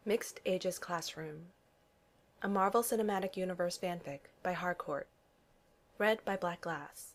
Mixed Ages Classroom, a Marvel Cinematic Universe fanfic by Harcourt, read by Black Glass.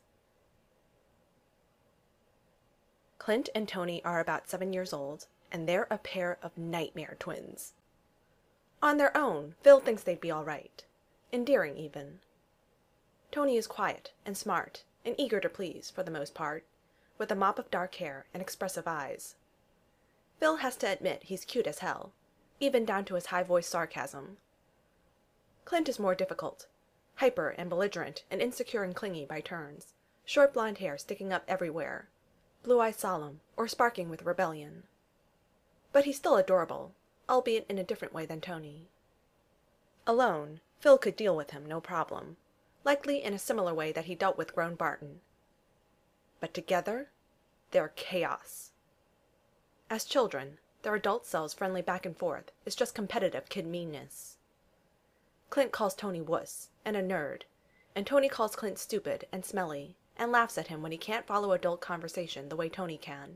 Clint and Tony are about 7 years old, and they're a pair of nightmare twins. On their own, Phil thinks they'd be all right. Endearing, even. Tony is quiet and smart and eager to please, for the most part, with a mop of dark hair and expressive eyes. Phil has to admit he's cute as hell, even down to his high-voiced sarcasm. Clint is more difficult, hyper and belligerent and insecure and clingy by turns, short blonde hair sticking up everywhere, blue eyes solemn or sparking with rebellion. But he's still adorable, albeit in a different way than Tony. Alone, Phil could deal with him no problem, likely in a similar way that he dealt with grown Barton. But together, they're chaos. As children, their adult selves friendly back and forth is just competitive kid meanness. Clint calls Tony wuss and a nerd, and Tony calls Clint stupid and smelly and laughs at him when he can't follow adult conversation the way Tony can.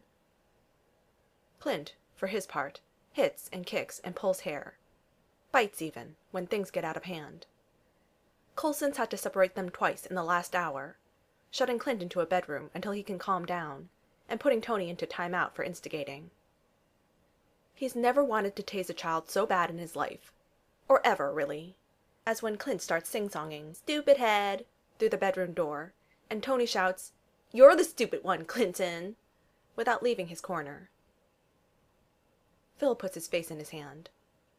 Clint, for his part, hits and kicks and pulls hair. Bites even, when things get out of hand. Coulson's had to separate them twice in the last hour, shutting Clint into a bedroom until he can calm down, and putting Tony into timeout for instigating. He's never wanted to tase a child so bad in his life, or ever, really, as when Clint starts sing-songing, "Stupid head," through the bedroom door, and Tony shouts, "You're the stupid one, Clinton," without leaving his corner. Phil puts his face in his hand.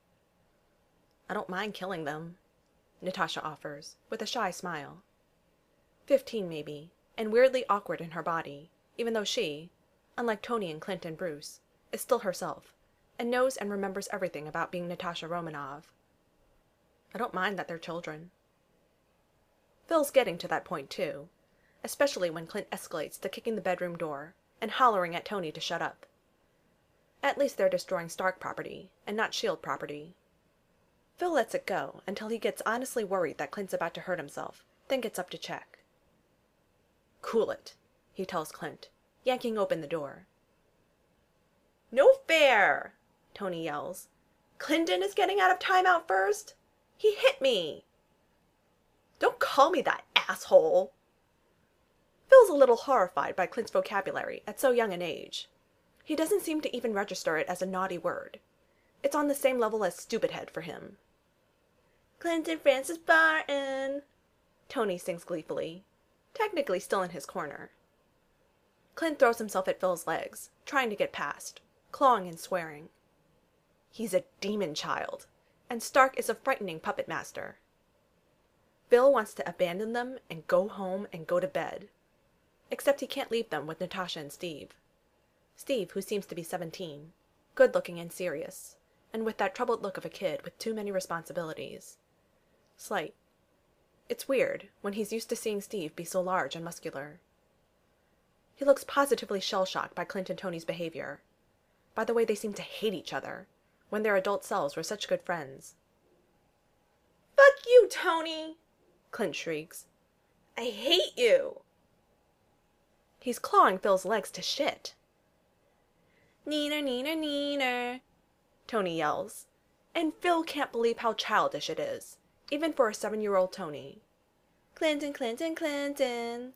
"I don't mind killing them," Natasha offers, with a shy smile. 15 maybe, and weirdly awkward in her body, even though she, unlike Tony and Clint and Bruce, is still herself, and knows and remembers everything about being Natasha Romanoff. "I don't mind that they're children." Phil's getting to that point too, especially when Clint escalates to kicking the bedroom door and hollering at Tony to shut up. At least they're destroying Stark property, and not S.H.I.E.L.D. property. Phil lets it go until he gets honestly worried that Clint's about to hurt himself, then gets up to check. "Cool it," he tells Clint, yanking open the door. "No fair!" Tony yells. "Clinton is getting out of timeout first? He hit me!" "Don't call me that, asshole!" Phil's a little horrified by Clint's vocabulary at so young an age. He doesn't seem to even register it as a naughty word. It's on the same level as stupid head for him. "Clinton Francis Barton," Tony sings gleefully, technically still in his corner. Clint throws himself at Phil's legs, trying to get past, clawing and swearing. He's a demon child, and Stark is a frightening puppet master. Phil wants to abandon them and go home and go to bed. Except he can't leave them with Natasha and Steve. Steve, who seems to be 17, good-looking and serious, and with that troubled look of a kid with too many responsibilities. Slight. It's weird, when he's used to seeing Steve be so large and muscular. He looks positively shell-shocked by Clint and Tony's behavior, by the way they seem to hate each other, when their adult selves were such good friends. "Fuck you, Tony!" Clint shrieks. "I hate you!" He's clawing Phil's legs to shit. "Neener, neener, neener," Tony yells, and Phil can't believe how childish it is, even for a 7-year-old Tony. "Clinton, Clinton, Clinton."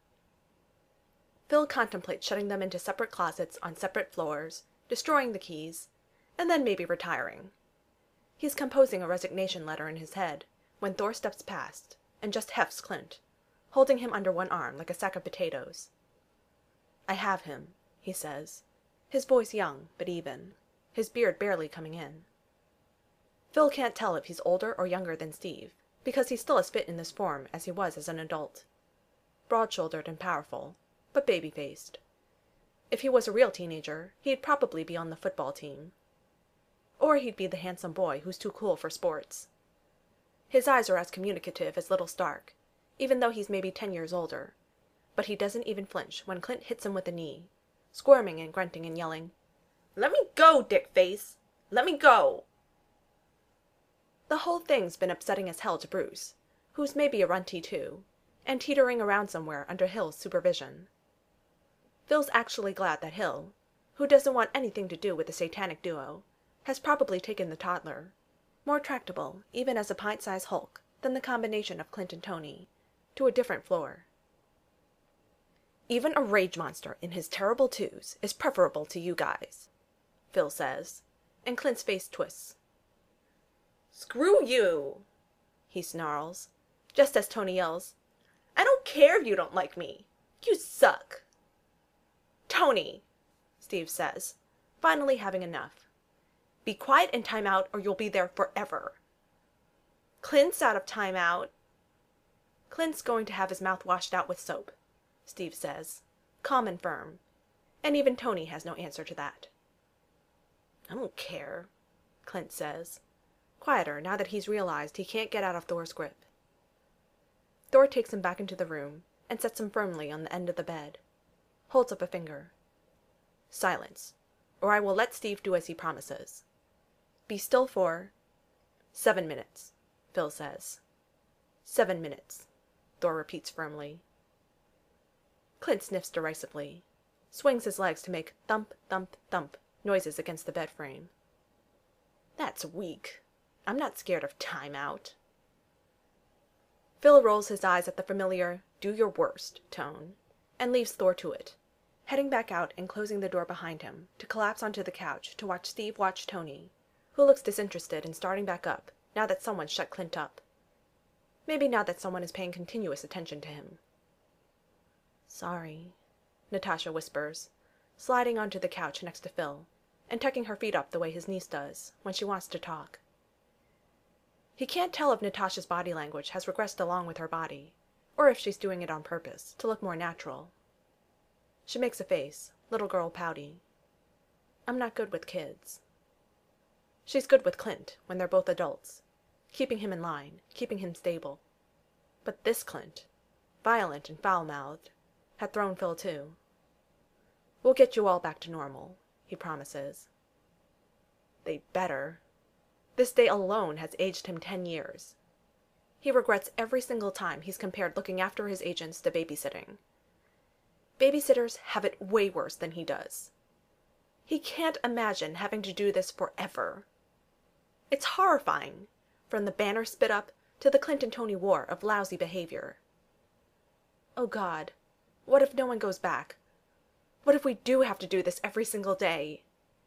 Phil contemplates shutting them into separate closets on separate floors, destroying the keys, and then maybe retiring. He's composing a resignation letter in his head when Thor steps past and just hefts Clint, holding him under one arm like a sack of potatoes. "I have him," he says, his voice young but even, his beard barely coming in. Phil can't tell if he's older or younger than Steve, because he's still as fit in this form as he was as an adult. Broad-shouldered and powerful, but baby-faced. If he was a real teenager, he'd probably be on the football team. Or he'd be the handsome boy who's too cool for sports. His eyes are as communicative as little Stark, even though he's maybe 10 years older, but he doesn't even flinch when Clint hits him with a knee, squirming and grunting and yelling, "Let me go, dickface! Let me go!" The whole thing's been upsetting as hell to Bruce, who's maybe a runty too, and teetering around somewhere under Hill's supervision. Phil's actually glad that Hill, who doesn't want anything to do with the satanic duo, has probably taken the toddler, more tractable even as a pint-sized hulk than the combination of Clint and Tony, to a different floor. "Even a rage monster in his terrible twos is preferable to you guys," Phil says, and Clint's face twists. "Screw you," he snarls, just as Tony yells, "I don't care if you don't like me. You suck." "Tony," Steve says, finally having enough. "Be quiet in timeout or you'll be there forever." "Clint's out of timeout." "Clint's going to have his mouth washed out with soap," Steve says, calm and firm, and even Tony has no answer to that. "I don't care," Clint says, quieter now that he's realized he can't get out of Thor's grip. Thor takes him back into the room and sets him firmly on the end of the bed, holds up a finger. "Silence, or I will let Steve do as he promises. Be still for—" "7 minutes," Phil says. "7 minutes," Thor repeats firmly. Clint sniffs derisively, swings his legs to make thump, thump, thump noises against the bed frame. "That's weak. I'm not scared of timeout." Phil rolls his eyes at the familiar "do your worst" tone, and leaves Thor to it, heading back out and closing the door behind him to collapse onto the couch to watch Steve watch Tony, who looks disinterested in starting back up now that someone shut Clint up. Maybe now that someone is paying continuous attention to him. "Sorry," Natasha whispers, sliding onto the couch next to Phil, and tucking her feet up the way his niece does when she wants to talk. He can't tell if Natasha's body language has regressed along with her body, or if she's doing it on purpose, to look more natural. She makes a face, little girl pouty. "I'm not good with kids." She's good with Clint when they're both adults, keeping him in line, keeping him stable. But this Clint, violent and foul-mouthed, had thrown Phil too. "We'll get you all back to normal," he promises. They better. This day alone has aged him 10 years. He regrets every single time he's compared looking after his agents to babysitting. Babysitters have it way worse than he does. He can't imagine having to do this forever. It's horrifying, from the Banner spit-up to the Clint and Tony war of lousy behavior. Oh God, what if no one goes back? What if we do have to do this every single day?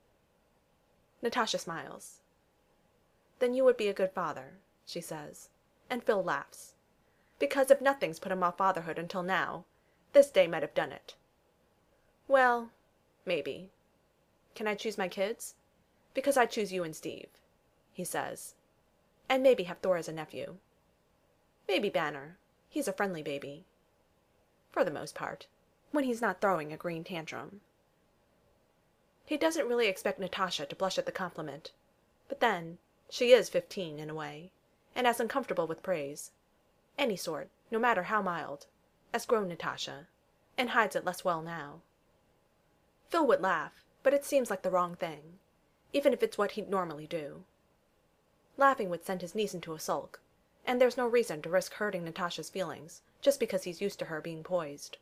Natasha smiles. "Then you would be a good father," she says, and Phil laughs. Because if nothing's put him off fatherhood until now, this day might have done it. "Well, maybe. Can I choose my kids? Because I choose you and Steve," he says. "And maybe have Thor as a nephew. Maybe Banner. He's a friendly baby. For the most part, when he's not throwing a green tantrum." He doesn't really expect Natasha to blush at the compliment, but then, she is 15 in a way, and as uncomfortable with praise, any sort, no matter how mild, as grown Natasha, and hides it less well now. Phil would laugh, but it seems like the wrong thing, even if it's what he'd normally do. Laughing would send his niece into a sulk, and there's no reason to risk hurting Natasha's feelings just because he's used to her being poised.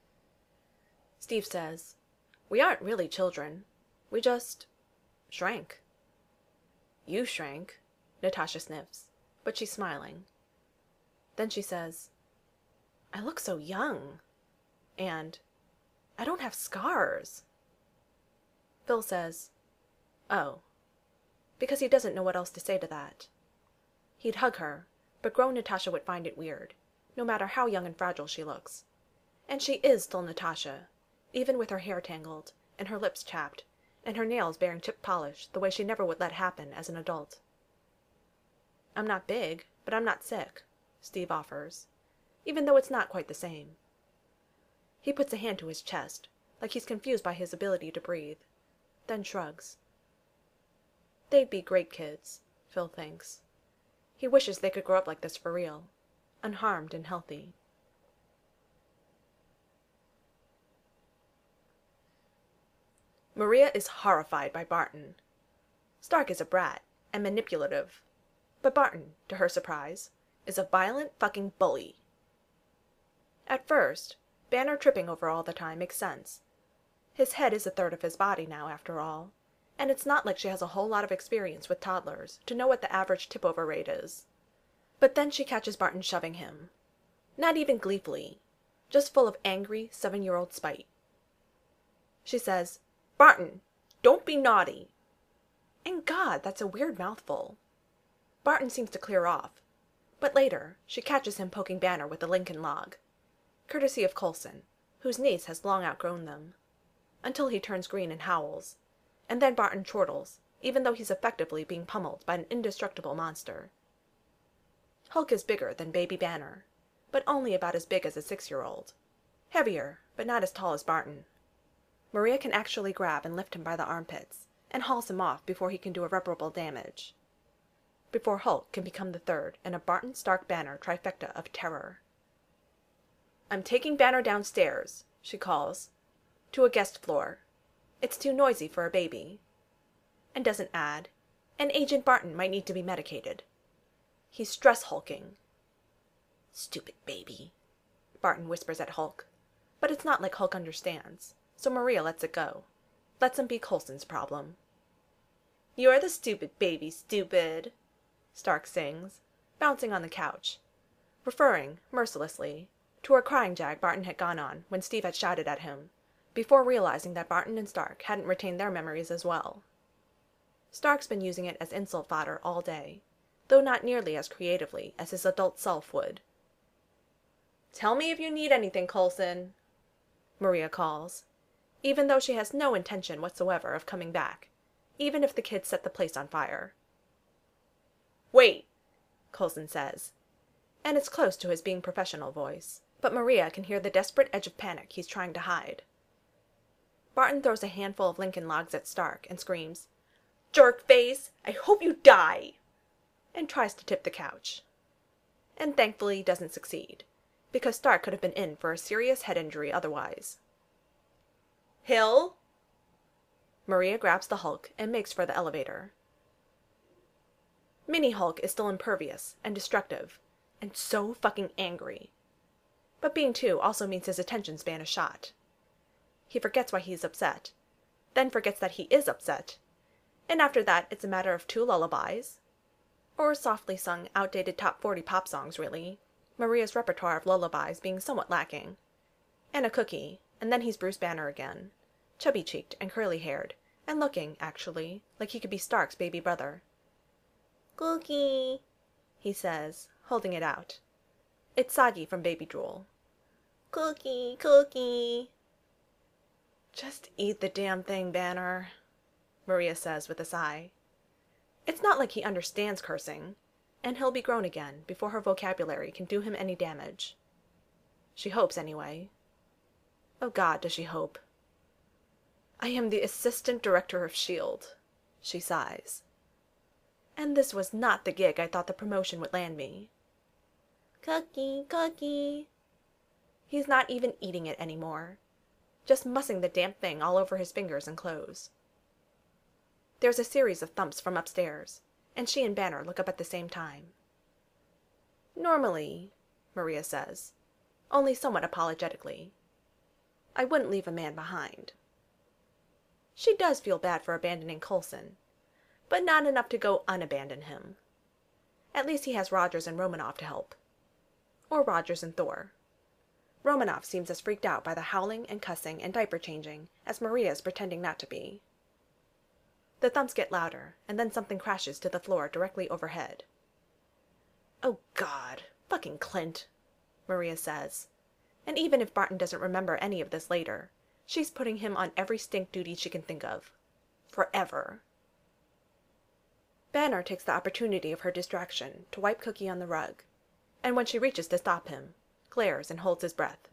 Steve says, "We aren't really children. We just shrank." "You shrank," Natasha sniffs, but she's smiling. Then she says, "I look so young. And I don't have scars." Phil says, "Oh," because he doesn't know what else to say to that. He'd hug her, but grown Natasha would find it weird, no matter how young and fragile she looks. And she is still Natasha, even with her hair tangled, and her lips chapped, and her nails bearing chip polish the way she never would let happen as an adult. "I'm not big, but I'm not sick," Steve offers, even though it's not quite the same. He puts a hand to his chest, like he's confused by his ability to breathe, then shrugs. They'd be great kids, Phil thinks. He wishes they could grow up like this for real, unharmed and healthy. Maria is horrified by Barton. Stark is a brat and manipulative, but Barton, to her surprise, is a violent fucking bully. At first, Banner tripping over all the time makes sense. His head is a third of his body now, after all, and it's not like she has a whole lot of experience with toddlers to know what the average tip-over rate is. But then she catches Barton shoving him. Not even gleefully, just full of angry 7-year-old spite. She says, "Barton, don't be naughty." And God, that's a weird mouthful. Barton seems to clear off, but later she catches him poking Banner with a Lincoln log, courtesy of Coulson, whose niece has long outgrown them, until he turns green and howls, and then Barton chortles, even though he's effectively being pummeled by an indestructible monster. Hulk is bigger than baby Banner, but only about as big as a 6-year-old. Heavier, but not as tall as Barton. Maria can actually grab and lift him by the armpits, and hauls him off before he can do irreparable damage. Before Hulk can become the third in a Barton Stark Banner trifecta of terror. "I'm taking Banner downstairs," she calls, "to a guest floor. It's too noisy for a baby." And doesn't add, "and Agent Barton might need to be medicated." He's stress-hulking. "Stupid baby," Barton whispers at Hulk, but it's not like Hulk understands, so Maria lets it go. Lets him be Coulson's problem. "You're the stupid baby, stupid," Stark sings, bouncing on the couch, referring, mercilessly, to a crying jag Barton had gone on when Steve had shouted at him, before realizing that Barton and Stark hadn't retained their memories as well. Stark's been using it as insult fodder all day, though not nearly as creatively as his adult self would. "Tell me if you need anything, Coulson," Maria calls, even though she has no intention whatsoever of coming back, even if the kids set the place on fire. "Wait," Coulson says, and it's close to his being professional voice, but Maria can hear the desperate edge of panic he's trying to hide. Barton throws a handful of Lincoln logs at Stark and screams, "Jerk face, I hope you die!" and tries to tip the couch. And thankfully doesn't succeed, because Stark could have been in for a serious head injury otherwise. "Hill?" Maria grabs the Hulk and makes for the elevator. Mini Hulk is still impervious and destructive, and so fucking angry. But being 2 also means his attention span is shot. He forgets why he's upset, then forgets that he is upset, and after that it's a matter of 2 lullabies, or softly sung outdated top 40 pop songs really, Maria's repertoire of lullabies being somewhat lacking, and a cookie, and then he's Bruce Banner again, chubby-cheeked and curly-haired, and looking, actually, like he could be Stark's baby brother. "Cookie," he says, holding it out. It's soggy from baby drool. "Cookie, cookie." "Just eat the damn thing, Banner," Maria says with a sigh. It's not like he understands cursing, and he'll be grown again before her vocabulary can do him any damage. She hopes, anyway. Oh God, does she hope. "I am the assistant director of S.H.I.E.L.D., she sighs. And this was not the gig I thought the promotion would land me. "Cookie, cookie." He's not even eating it anymore, just mussing the damn thing all over his fingers and clothes. There's a series of thumps from upstairs, and she and Banner look up at the same time. "Normally," Maria says, only somewhat apologetically, "I wouldn't leave a man behind." She does feel bad for abandoning Coulson, but not enough to go unabandon him. At least he has Rogers and Romanoff to help. Or Rogers and Thor. Romanoff seems as freaked out by the howling and cussing and diaper changing as Maria is pretending not to be. The thumps get louder, and then something crashes to the floor directly overhead. "Oh God, fucking Clint," Maria says, and even if Barton doesn't remember any of this later, she's putting him on every stink duty she can think of. Forever. Banner takes the opportunity of her distraction to wipe Cookie on the rug, and when she reaches to stop him, glares and holds his breath.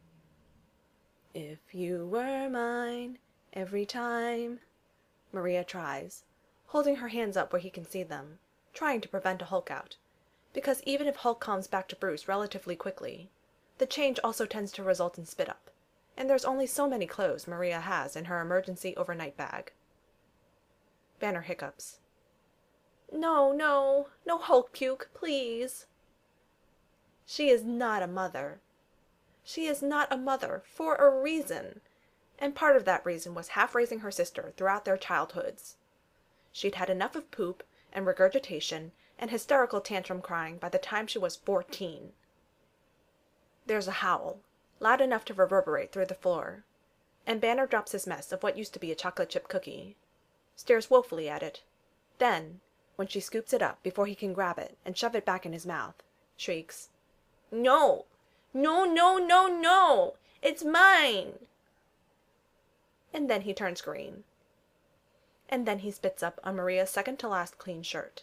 "If you were mine, every time," Maria tries, holding her hands up where he can see them, trying to prevent a Hulk out, because even if Hulk comes back to Bruce relatively quickly, the change also tends to result in spit-up, and there's only so many clothes Maria has in her emergency overnight bag. Banner hiccups. "No, no, no Hulk puke, please." She is not a mother. She is not a mother, for a reason. and part of that reason was half raising her sister throughout their childhoods. She'd had enough of poop and regurgitation and hysterical tantrum crying by the time she was 14. There's a howl, loud enough to reverberate through the floor, and Banner drops his mess of what used to be a chocolate chip cookie, stares woefully at it, then, when she scoops it up before he can grab it and shove it back in his mouth, shrieks, "No! No, no, no, no! It's mine!" And then he turns green. And then he spits up on Maria's second-to-last clean shirt.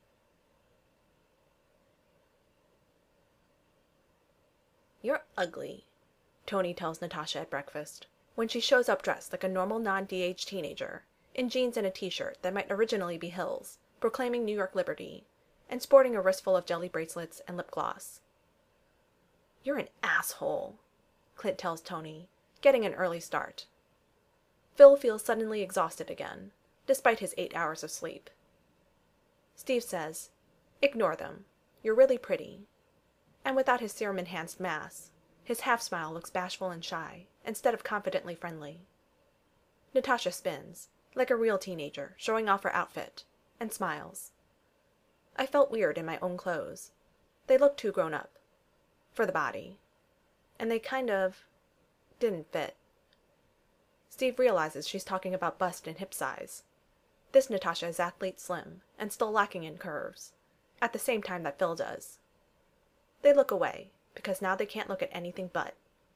"You're ugly," Tony tells Natasha at breakfast, when she shows up dressed like a normal non-DH teenager, in jeans and a t-shirt that might originally be Hill's, proclaiming New York liberty, and sporting a wristful of jelly bracelets and lip gloss. "You're an asshole," Clint tells Tony, getting an early start. Phil feels suddenly exhausted again, despite his 8 hours of sleep. Steve says, "Ignore them. You're really pretty." And without his serum-enhanced mask, his half-smile looks bashful and shy, instead of confidently friendly. Natasha spins, like a real teenager, showing off her outfit, and smiles. I felt weird in my own clothes. They looked too grown up. For the body. And they kind of didn't fit. Steve realizes she's talking about bust and hip size. This Natasha is athlete slim, and still lacking in curves, at the same time that Phil does. They look away, because now they can't look at anything but.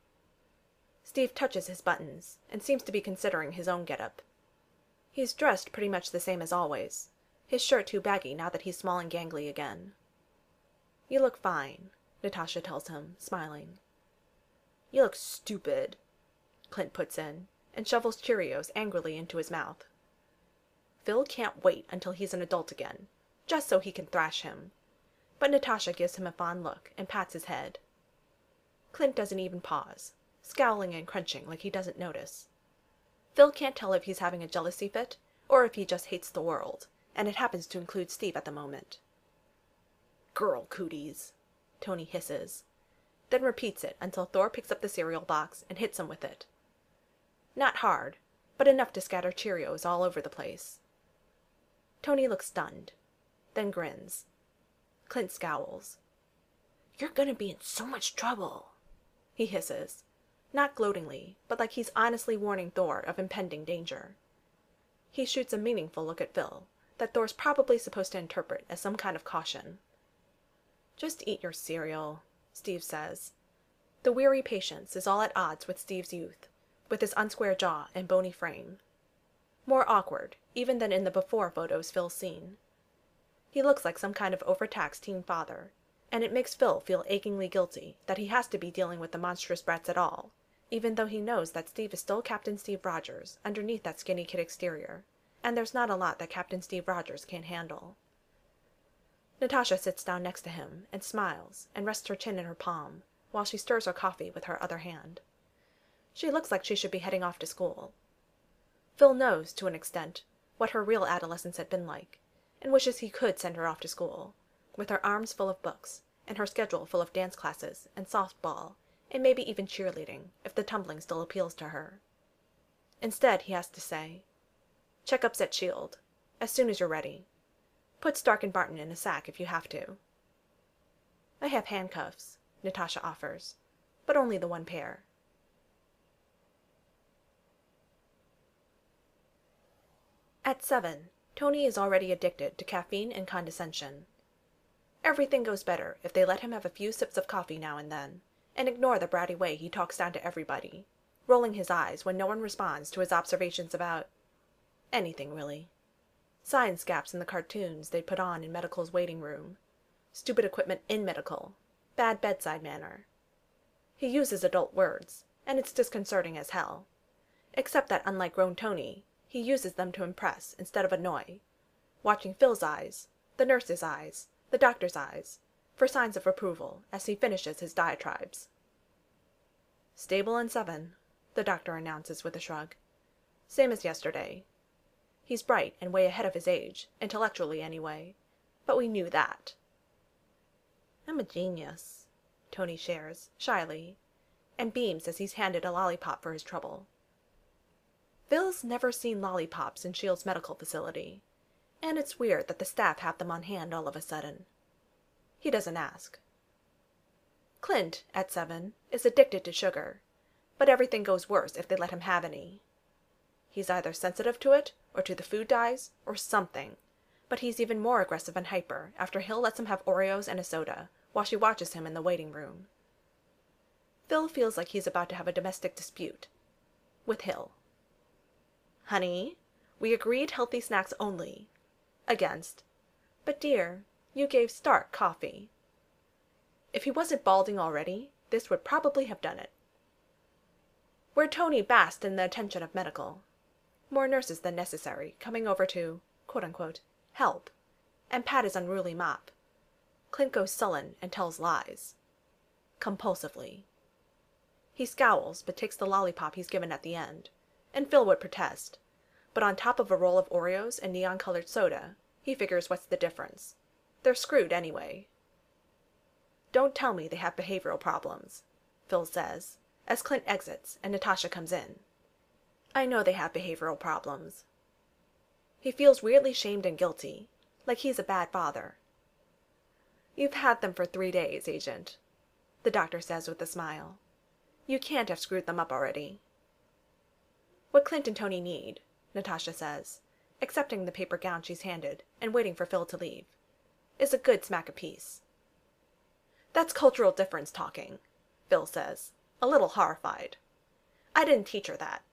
Steve touches his buttons, and seems to be considering his own getup. He's dressed pretty much the same as always, his shirt too baggy now that he's small and gangly again. "You look fine," Natasha tells him, smiling. "You look stupid," Clint puts in, and shovels Cheerios angrily into his mouth. Phil can't wait until he's an adult again, just so he can thrash him. But Natasha gives him a fond look and pats his head. Clint doesn't even pause, scowling and crunching like he doesn't notice. Phil can't tell if he's having a jealousy fit or if he just hates the world, and it happens to include Steve at the moment. "Girl cooties," Tony hisses, then repeats it until Thor picks up the cereal box and hits him with it. Not hard, but enough to scatter Cheerios all over the place. Tony looks stunned, then grins. Clint scowls. "You're gonna be in so much trouble," he hisses, not gloatingly, but like he's honestly warning Thor of impending danger. He shoots a meaningful look at Phil that Thor's probably supposed to interpret as some kind of caution. "Just eat your cereal," Steve says. The weary patience is all at odds with Steve's youth, with his unsquare jaw and bony frame. More awkward, even than in the before photos Phil's seen. He looks like some kind of overtaxed teen father, and it makes Phil feel achingly guilty that he has to be dealing with the monstrous brats at all, even though he knows that Steve is still Captain Steve Rogers underneath that skinny kid exterior, and there's not a lot that Captain Steve Rogers can't handle. Natasha sits down next to him and smiles and rests her chin in her palm while she stirs her coffee with her other hand. She looks like she should be heading off to school. Phil knows, to an extent, what her real adolescence had been like, and wishes he could send her off to school, with her arms full of books, and her schedule full of dance classes, and softball, and maybe even cheerleading, if the tumbling still appeals to her. Instead, he has to say, "Checkup's at Shield, as soon as you're ready. Put Stark and Barton in a sack if you have to." "I have handcuffs," Natasha offers, "but only the one pair." At 7, Tony is already addicted to caffeine and condescension. Everything goes better if they let him have a few sips of coffee now and then, and ignore the bratty way he talks down to everybody, rolling his eyes when no one responds to his observations about anything, really. Science gaps in the cartoons they'd put on in medical's waiting room, stupid equipment in medical, bad bedside manner. He uses adult words, and it's disconcerting as hell. Except that, unlike grown Tony, he uses them to impress instead of annoy, watching Phil's eyes, the nurse's eyes, the doctor's eyes, for signs of approval as he finishes his diatribes. "Stable in 7, the doctor announces with a shrug. "Same as yesterday. He's bright and way ahead of his age, intellectually anyway, but we knew that." "I'm a genius," Tony shares, shyly, and beams as he's handed a lollipop for his trouble. Phil's never seen lollipops in S.H.I.E.L.D.'s medical facility, and it's weird that the staff have them on hand all of a sudden. He doesn't ask. Clint, at 7, is addicted to sugar, but everything goes worse if they let him have any. He's either sensitive to it, or to the food dyes, or something, but he's even more aggressive and hyper after Hill lets him have Oreos and a soda while she watches him in the waiting room. Phil feels like he's about to have a domestic dispute. With Hill. Honey, we agreed healthy snacks only. Against. But dear, you gave Stark coffee. If he wasn't balding already, this would probably have done it. Where Tony basked in the attention of medical. More nurses than necessary, coming over to, quote-unquote, help, and pat his unruly mop. Clint goes sullen and tells lies. Compulsively. He scowls, but takes the lollipop he's given at the end, and Phil would protest, but on top of a roll of Oreos and neon-colored soda, he figures what's the difference. They're screwed anyway. Don't tell me they have behavioral problems, Phil says, as Clint exits and Natasha comes in. I know they have behavioral problems. He feels weirdly shamed and guilty, like he's a bad father. You've had them for 3 days, Agent, the doctor says with a smile. You can't have screwed them up already. What Clint and Tony need, Natasha says, accepting the paper gown she's handed and waiting for Phil to leave, is a good smack apiece. That's cultural difference talking, Phil says, a little horrified. I didn't teach her that.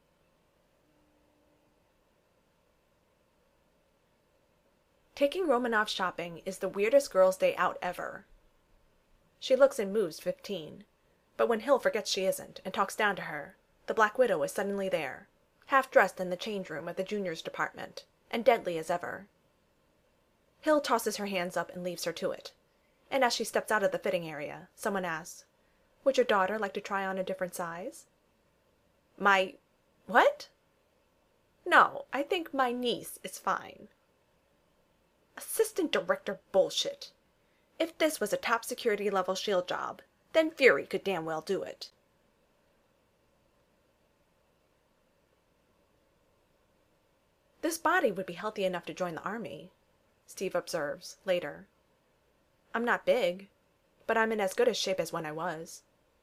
Taking Romanov shopping is the weirdest girls' day out ever. She looks and moves 15, but when Hill forgets she isn't and talks down to her, the Black Widow is suddenly there, half-dressed in the change room of the juniors department, and deadly as ever. Hill tosses her hands up and leaves her to it, and as she steps out of the fitting area, someone asks, "Would your daughter like to try on a different size?" My... what? No, I think my niece is fine. Assistant director bullshit. If this was a top security level S.H.I.E.L.D. job, then Fury could damn well do it. This body would be healthy enough to join the army, Steve observes, later. I'm not big, but I'm in as good a shape as when I was.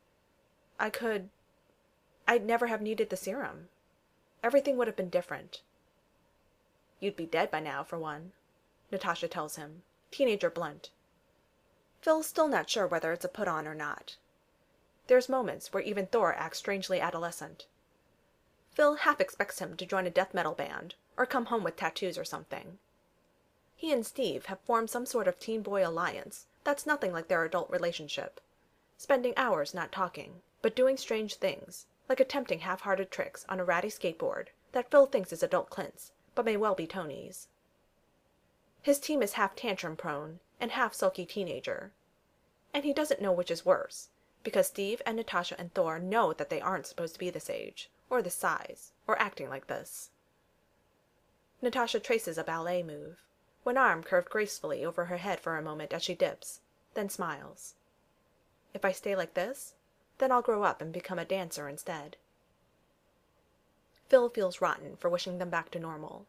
I'd never have needed the serum. Everything would have been different. You'd be dead by now, for one, Natasha tells him, teenager blunt. Phil's still not sure whether it's a put-on or not. There's moments where even Thor acts strangely adolescent. Phil half expects him to join a death metal band, or come home with tattoos or something. He and Steve have formed some sort of teen boy alliance that's nothing like their adult relationship, spending hours not talking, but doing strange things, like attempting half-hearted tricks on a ratty skateboard that Phil thinks is adult Clint's, but may well be Tony's. His team is half tantrum-prone and half sulky teenager. And he doesn't know which is worse, because Steve and Natasha and Thor know that they aren't supposed to be this age, or this size, or acting like this. Natasha traces a ballet move, one arm curved gracefully over her head for a moment as she dips, then smiles. If I stay like this, then I'll grow up and become a dancer instead. Phil feels rotten for wishing them back to normal.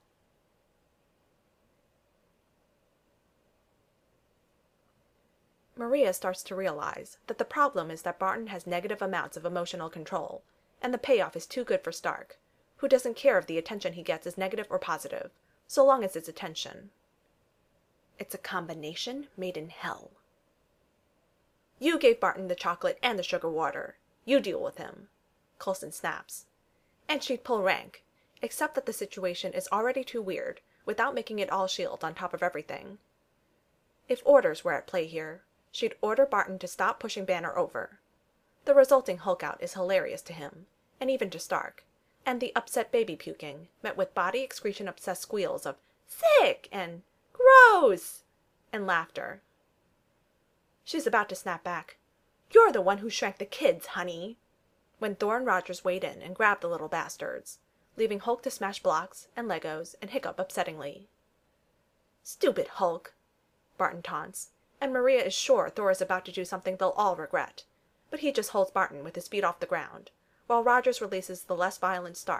Maria starts to realize that the problem is that Barton has negative amounts of emotional control, and the payoff is too good for Stark, who doesn't care if the attention he gets is negative or positive, so long as it's attention. It's a combination made in hell. You gave Barton the chocolate and the sugar water. You deal with him, Coulson snaps. And she'd pull rank, except that the situation is already too weird, without making it all S.H.I.E.L.D. on top of everything. If orders were at play here, she'd order Barton to stop pushing Banner over. The resulting Hulk-out is hilarious to him, and even to Stark, and the upset baby puking, met with body excretion-obsessed squeals of "sick" and "gross" and laughter. She's about to snap back, "You're the one who shrank the kids, honey," when Thor and Rogers wade in and grab the little bastards, leaving Hulk to smash blocks and Legos and hiccup upsettingly. "Stupid Hulk," Barton taunts, and Maria is sure Thor is about to do something they'll all regret, but he just holds Barton with his feet off the ground, while Rogers releases the less violent Stark,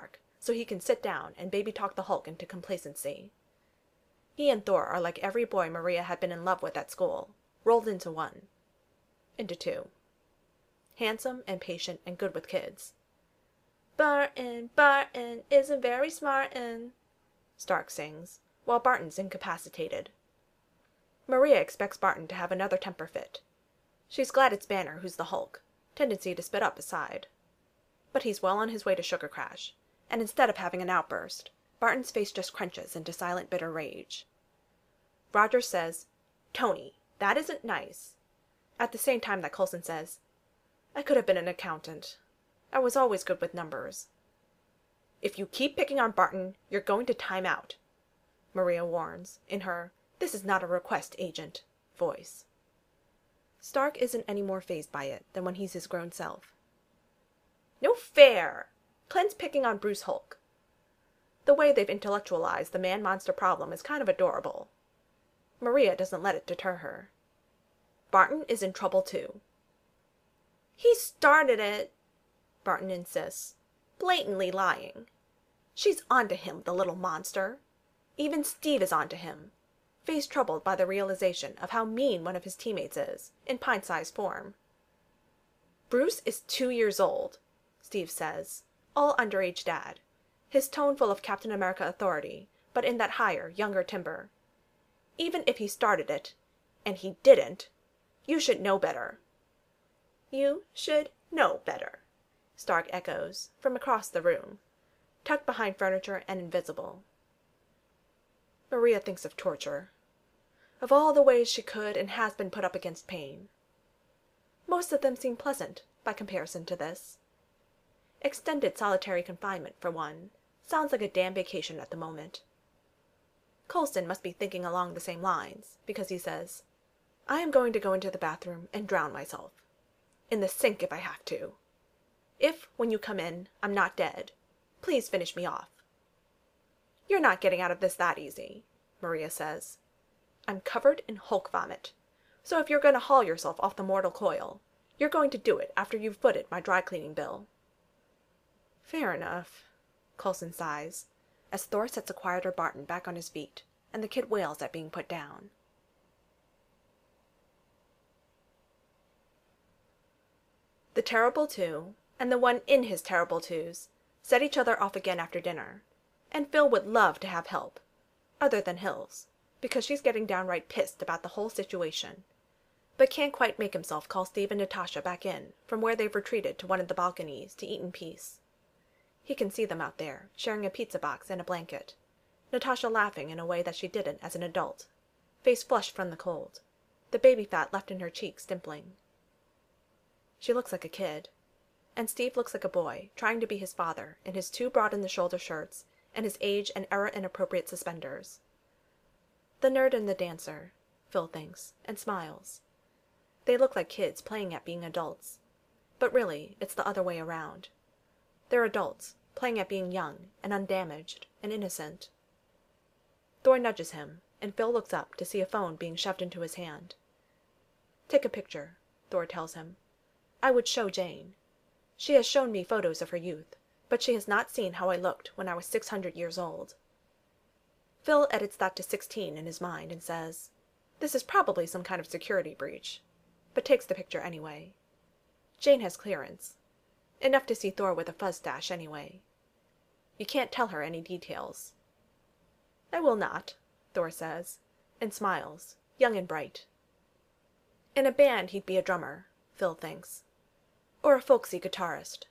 so he can sit down and baby talk the Hulk into complacency. He and Thor are like every boy Maria had been in love with at school, rolled into one. Into two. Handsome and patient and good with kids. "Barton, Barton is a very smart 'un," Stark sings, while Barton's incapacitated. Maria expects Barton to have another temper fit. She's glad it's Banner who's the Hulk, tendency to spit up aside. But he's well on his way to sugar crash, and instead of having an outburst, Barton's face just crunches into silent bitter rage. Rogers says, "Tony, that isn't nice," at the same time that Coulson says, "I could have been an accountant. I was always good with numbers." "If you keep picking on Barton, you're going to time out," Maria warns, in her "this is not a request, Agent" voice. Stark isn't any more fazed by it than when he's his grown self. "No fair! Clint's picking on Bruce Hulk." The way they've intellectualized the man-monster problem is kind of adorable. Maria doesn't let it deter her. Barton is in trouble too. "He started it," Barton insists, blatantly lying. "She's onto him, the little monster. Even Steve is onto him, face troubled by the realization of how mean one of his teammates is, in pint-sized form." "Bruce is 2 years old," Steve says, all underage dad, his tone full of Captain America authority, but in that higher, younger timbre. "Even if he started it, and he didn't, you should know better." "You should know better," Stark echoes, from across the room, tucked behind furniture and invisible. Maria thinks of torture. Of all the ways she could and has been put up against pain. Most of them seem pleasant, by comparison to this. Extended solitary confinement, for one, sounds like a damn vacation at the moment. Coulson must be thinking along the same lines, because he says, "I am going to go into the bathroom and drown myself. In the sink if I have to. If, when you come in, I'm not dead, please finish me off." "You're not getting out of this that easy," Maria says. "I'm covered in Hulk vomit, so if you're going to haul yourself off the mortal coil, you're going to do it after you've footed my dry cleaning bill." "Fair enough," Coulson sighs, as Thor sets a quieter Barton back on his feet, and the kid wails at being put down. The Terrible Two, and the one in his Terrible Twos, set each other off again after dinner, and Phil would love to have help, other than Hills, because she's getting downright pissed about the whole situation, but can't quite make himself call Steve and Natasha back in from where they've retreated to one of the balconies to eat in peace. He can see them out there, sharing a pizza box and a blanket, Natasha laughing in a way that she didn't as an adult, face flushed from the cold, the baby fat left in her cheeks dimpling. She looks like a kid, and Steve looks like a boy trying to be his father in his too broad-in-the-shoulder shirts and his age and era-inappropriate suspenders. The nerd and the dancer, Phil thinks, and smiles. They look like kids playing at being adults, but really it's the other way around. They're adults, playing at being young, and undamaged, and innocent. Thor nudges him, and Phil looks up to see a phone being shoved into his hand. "Take a picture," Thor tells him. "I would show Jane. She has shown me photos of her youth, but she has not seen how I looked when I was 600 years old." Phil edits that to 16 in his mind and says, "This is probably some kind of security breach," but takes the picture anyway. Jane has clearance. Enough to see Thor with a fuzz dash anyway. You can't tell her any details. "I will not," Thor says, and smiles, young and bright. In a band he'd be a drummer, Phil thinks. Or a folksy guitarist.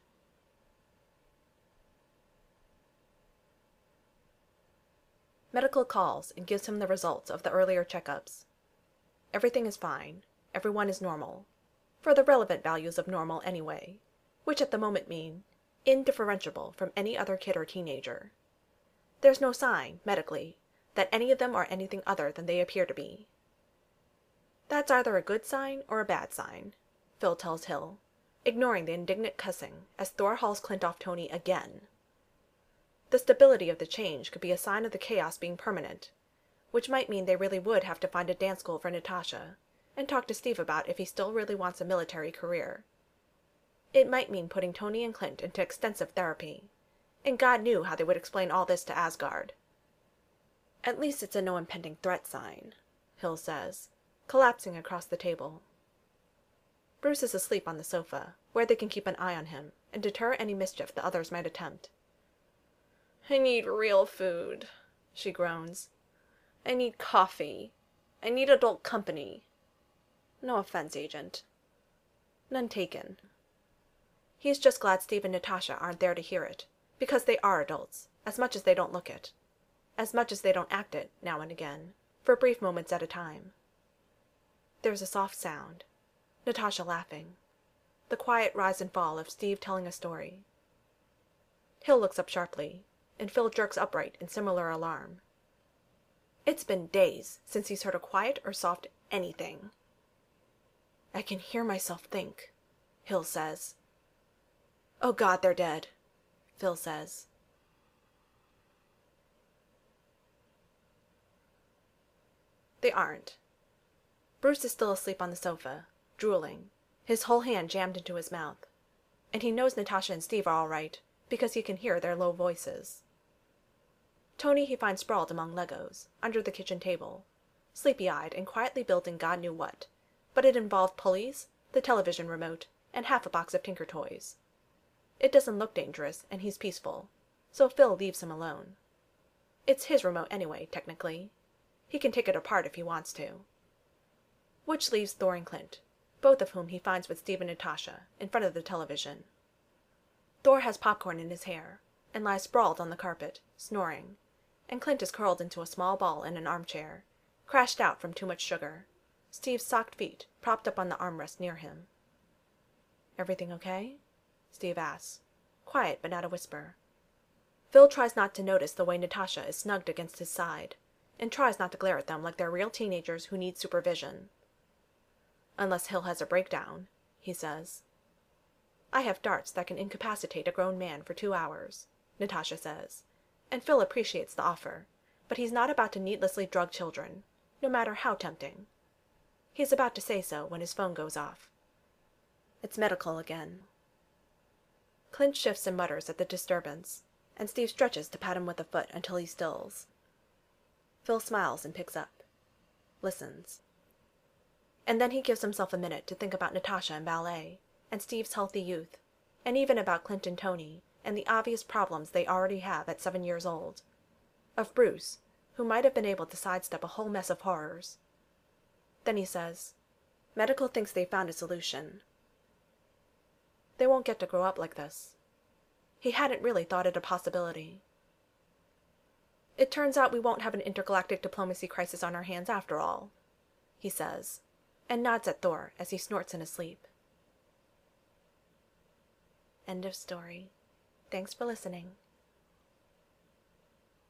Medical calls and gives him the results of the earlier checkups. Everything is fine. Everyone is normal. For the relevant values of normal anyway, which at the moment mean indifferentiable from any other kid or teenager. There's no sign, medically, that any of them are anything other than they appear to be. That's either a good sign or a bad sign, Phil tells Hill, ignoring the indignant cussing as Thor hauls Clint off Tony again. The stability of the change could be a sign of the chaos being permanent, which might mean they really would have to find a dance school for Natasha, and talk to Steve about if he still really wants a military career. It might mean putting Tony and Clint into extensive therapy, and God knew how they would explain all this to Asgard. At least it's a no impending threat sign, Hill says, collapsing across the table. Bruce is asleep on the sofa, where they can keep an eye on him and deter any mischief the others might attempt. "I need real food," she groans. "I need coffee. I need adult company." No offense, Agent. None taken. He's just glad Steve and Natasha aren't there to hear it, because they are adults, as much as they don't look it. As much as they don't act it, now and again, for brief moments at a time. There's a soft sound. Natasha laughing. The quiet rise and fall of Steve telling a story. Hill looks up sharply, and Phil jerks upright in similar alarm. It's been days since he's heard a quiet or soft anything. "I can hear myself think," Hill says. "Oh God, they're dead," Phil says. They aren't. Bruce is still asleep on the sofa, drooling, his whole hand jammed into his mouth. And he knows Natasha and Steve are all right, because he can hear their low voices. Tony he finds sprawled among Legos, under the kitchen table, sleepy-eyed and quietly building God knew what, but it involved pulleys, the television remote, and half a box of Tinker Toys. It doesn't look dangerous, and he's peaceful, so Phil leaves him alone. It's his remote anyway, technically. He can take it apart if he wants to. Which leaves Thor and Clint, both of whom he finds with Steve and Natasha, in front of the television. Thor has popcorn in his hair, and lies sprawled on the carpet, snoring, and Clint is curled into a small ball in an armchair, crashed out from too much sugar, Steve's socked feet propped up on the armrest near him. "Everything okay?" Steve asks, quiet but not a whisper. Phil tries not to notice the way Natasha is snugged against his side, and tries not to glare at them like they're real teenagers who need supervision. "Unless Hill has a breakdown," he says. "I have darts that can incapacitate a grown man for 2 hours," Natasha says, and Phil appreciates the offer, but he's not about to needlessly drug children, no matter how tempting. He's about to say so when his phone goes off. It's medical again. Clint shifts and mutters at the disturbance, and Steve stretches to pat him with a foot until he stills. Phil smiles and picks up. Listens. And then he gives himself a minute to think about Natasha and ballet, and Steve's healthy youth, and even about Clint and Tony, and the obvious problems they already have at 7 years old. Of Bruce, who might have been able to sidestep a whole mess of horrors. Then he says, "Medical thinks they found a solution. They won't get to grow up like this." He hadn't really thought it a possibility. "It turns out we won't have an intergalactic diplomacy crisis on our hands after all," he says, and nods at Thor as he snorts in his sleep. End of story. Thanks for listening.